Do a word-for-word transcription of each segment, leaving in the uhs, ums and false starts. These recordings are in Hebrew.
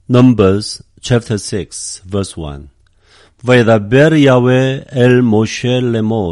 Numbers chapter six verse one. וידבר יהוה אל משה לאמור.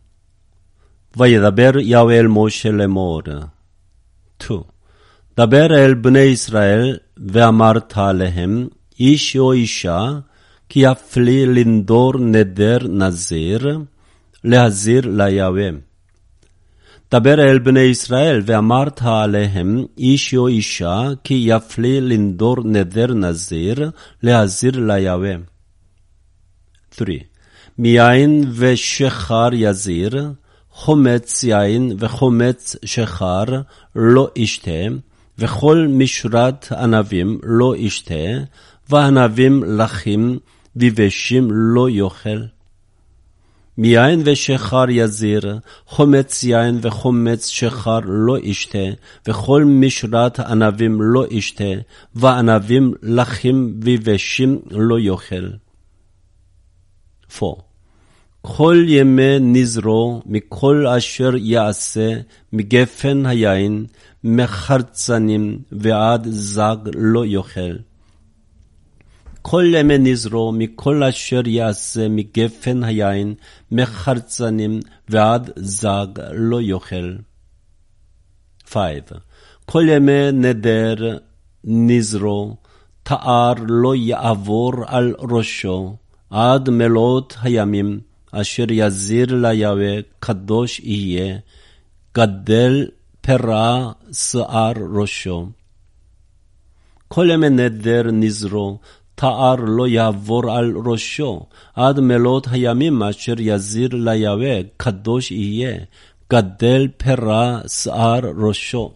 וידבר יהוה אל משה לאמור. two. דבר אל בני ישראל ואמרת עליהם, איש או אישה, כי יפלי לנדור נדר נזיר, להזיר ליהוה. דבר אל בני ישראל ואמרת עליהם, איש או אישה, כי יפלי לנדור נדר נזיר, להזיר ליהוה. three. מיין ושחר יזיר, חומץ יין וחומץ שחר לא ישתה, וכל משרת ענבים לא ישתה, וענבים לחים ויבשים לא יאכל. מיין ושחר יזיר, חומץ יין וחומץ שחר לא ישתה, וכל משרת ענבים לא ישתה, וענבים לחים ויבשים לא יאכל. four. כל ימי נזרו מכל אשר יעשה מגפן היין, מחרצנים ועד זג לא יאכל. כל ימי נזרו מכל אשר יעשה מגפן היין, מחרצנים ועד זג לא יאכל. five. כל ימי נדר נזרו, תאר לא יעבור על ראשו, עד מלאות הימים, אשר יזיר ליהוה קדוש יהיה, גדל פרע שיער ראשו. כל ימי נדר נזרו, תאר לא יעבור על ראשו, עד מלאות הימים אשר יזיר ליהוה קדוש יהיה, גדל פרע שיער ראשו.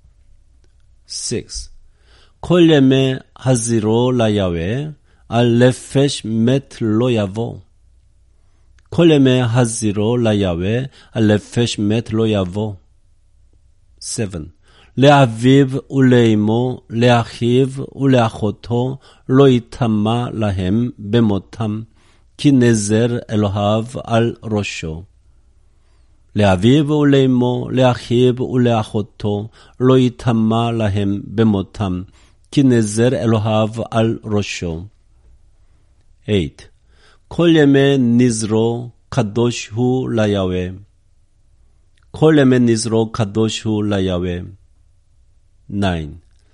six. כל ימי הזירו ליהוה, על נפש מת לא יבוא. כל ימי הזירו ליהוה, על נפש מת לא יבוא. seven. לאביו ולאמו, לאחיו ולאחותו, לא יטמא להם במותם, כי נזר אלוהיו על ראשו. לאביו ולאמו, לאחיו ולאחותו, לא יטמא להם במותם, כי נזר אלוהיו על ראשו. eight. כל ימי נזרו קדוש הוא ליהוה. כל ימי נזרו קדוש הוא ליהוה. nine.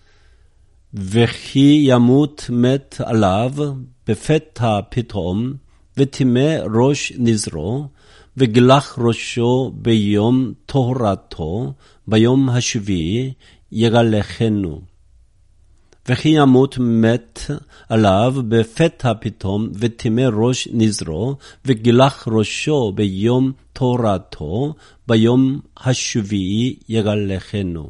וכי ימות מת עליו בפתע פתאום, וטימא ראש נזרו, וגלח ראשו ביום טהרתו, ביום השביעי יגלחנו. וכי ימות מת עליו בפתע פתאום, וטימא ראש נזרו, וגלח ראשו ביום טהרתו, ביום השביעי יגלחנו.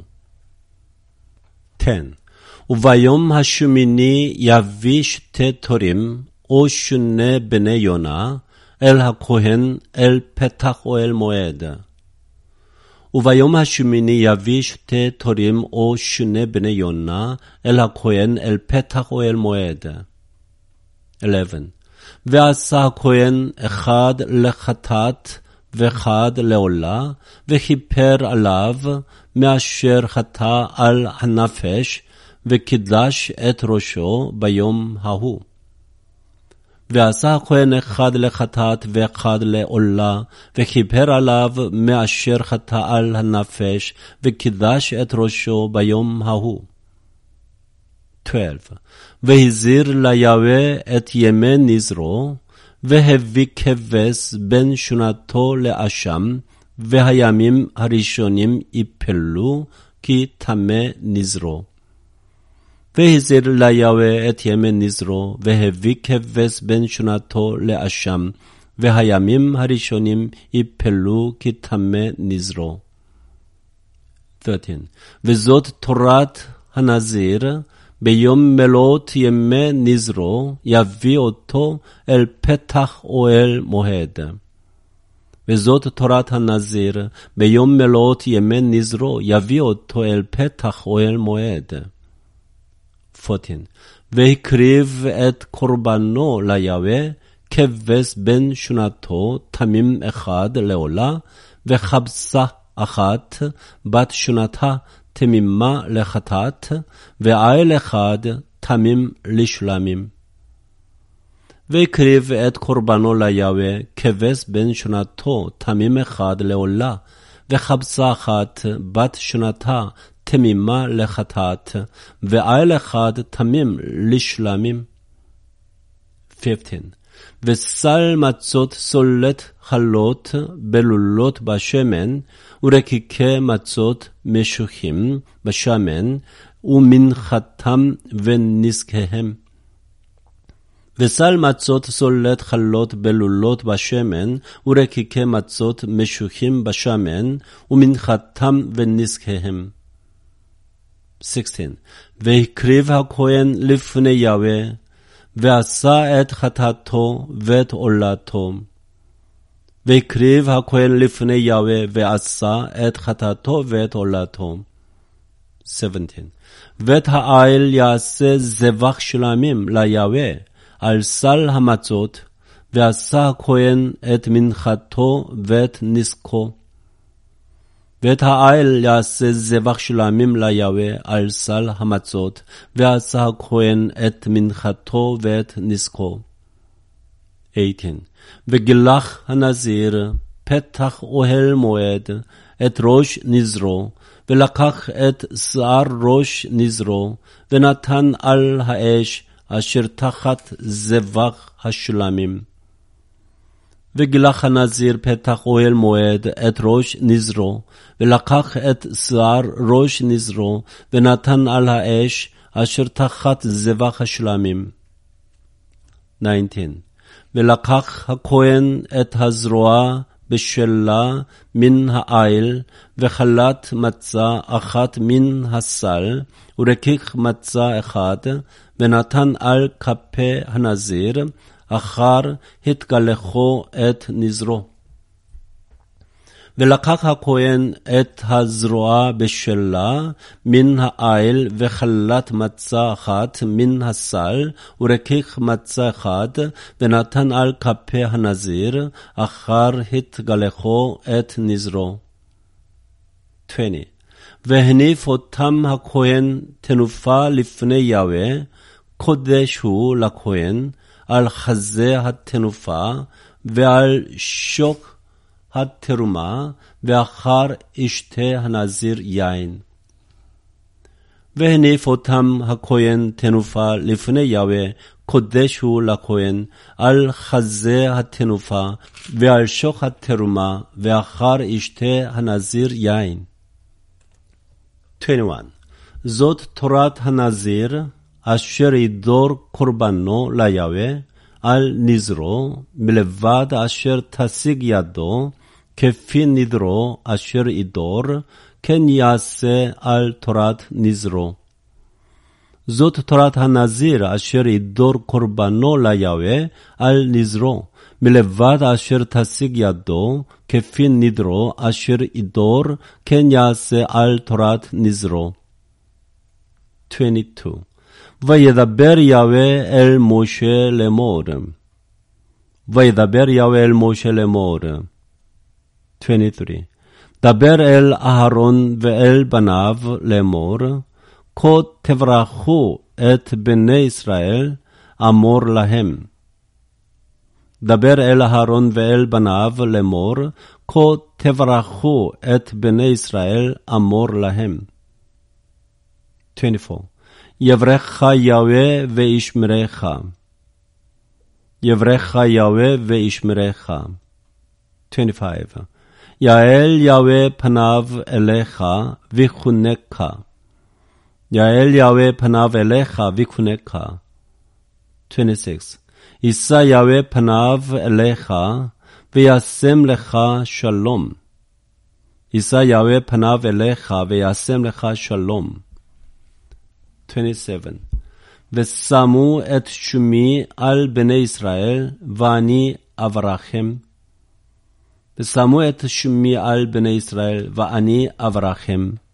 ten. וביום השמיני יביא שתי תורים, או שני בני יונה, אל הכהן, אל פתח אוהל מועד. וביום השמיני יביא שתי תורים או שני בני יונה אל הכהן אל פתח אוהל מועד. eleven. ועשה הכהן אחד לחטאת ואחד לעולה, וכיפר עליו מאשר חטא על הנפש, וקידש את ראשו ביום ההוא. ועשה הכהן אחד לחטאת ואחד לעולה, וכיפר עליו מאשר חטא על הנפש, וקידש את ראשו ביום ההוא. twelve. והזיר ליהוה את ימי נזרו, והביא כבש בין שונתו לאשם, והימים הראשונים יפלו, כי טמא נזרו. והזיר ליהוה את ימי נזרו, והביא כבש בין שונתו לאשם, והימים הראשונים יפלו, כי טמא נזרו. thirteen. וזאת תורת הנזיר, ביום מלאות ימי נזרו, יביא אותו אל פתח אוהל מועד. וזאת תורת הנזיר, ביום מלאות ימי נזרו, יביא אותו אל פתח אוהל מועד. fourteen. והקריב את קורבנו ליהוה, כבש בין שונתו, תמים אחד לעולה, וחבסה אחת, בת שונתה תמימה לחטאת, ועיל אחד תמים לשלמים. והקריב את קורבנו ליהווה, כבש בן שנתו, תמים אחד לעולה, וחבצה אחת בת שנתה, תמימה לחטאת, ועיל אחד תמים לשלמים. חמש עשרה. וסל מצות סולת חלות בלולות בשמן, ורקיקי מצות משוחים בשמן, ומנחתם ונזקיהם. וסל מצות סולת חלות בלולות בשמן, ורקיקי מצות משוחים בשמן, ומנחתם ונזקיהם. שש עשרה. והקריב הכהן לפני יהווה, ועשה את חטאתו ואת עולתו. והקריב הכהן לפני יהווה, ועשה את חטאתו ואת עולתו. שבע עשרה. ואת העיל יעשה זבח שלמים ליהווה, על סל המצות, ועשה הכהן את מנחתו ואת נזקו. ואת העיל יעשה זבח שלמים ליהווה על סל המצות, ועשה הכהן את מנחתו ואת נזקו. שמונה עשרה. וגילח הנזיר פתח אוהל מועד את ראש נזרו, ולקח את שיער ראש נזרו, ונתן על האש אשר תחת זבח השלמים. וגילח הנזיר פתח אוהל מועד את ראש נזרו, ולקח את שיער ראש נזרו, ונתן על האש אשר תחת זבח השלמים. תשע עשרה. ולקח הכהן את הזרוע בשלה מן העיל, וחלת מצה אחת מן הסל, ורקיק מצה אחד, ונתן על כפי הנזיר, אחר התגלחו את נזרו. ולקח הכהן את הזרוע בשלה מן העיל, וחלת מצה אחת מן הסל, ורקיק מצה אחד, ונתן על כפי הנזיר, אחר התגלחו את נזרו. עשרים. והניף אותם הכהן תנופה לפני יהווה, קודש הוא לכהן, על חזה התנופה, ועל שוק התרומה, ואחר ישתה הנזיר יין. והניף אותם הכהן תנופה לפני יהווה, קודש הוא לכהן, על חזה התנופה, ועל שוק התרומה, ואחר ישתה הנזיר יין. עשרים ואחת. זאת תורת הנזיר, אשר ידור קורבנו ליהווה על נזרו, מלבד אשר תשיג ידו, כפי נדרו אשר ידור, כן יעשה על תורת נזרו. זאת תורת הנזיר, אשר ידור קורבנו ליהווה על נזרו, מלבד אשר תשיג ידו, כפי נדרו אשר ידור, כן יעשה על תורת נזרו. עשרים ושתיים. וידבר יהווה אל משה לאמור. וידבר יהווה אל משה לאמור. עשרים ושלוש. דבר אל אהרון ואל בניו לאמור, כה תברכו את בני ישראל, אמור להם. דבר אל אהרון ואל בניו לאמור, כה תברכו את בני ישראל, אמור להם. עשרים וארבע. יברך יהווה וישמרך. יברך יהווה וישמרך. עשרים וחמש. יעל יהווה פניו אליך ויחונקה. יעל יהווה פניו אליך ויחונקה. עשרים ושש. יישא יהווה פניו אליך וישם לך שלום. יישא יהווה פניו אליך וישם לך שלום. עשרים ושבע. ושמו את שמי על בני ישראל, ואני אברכם. ושמו את שמי על בני ישראל, ואני אברכם.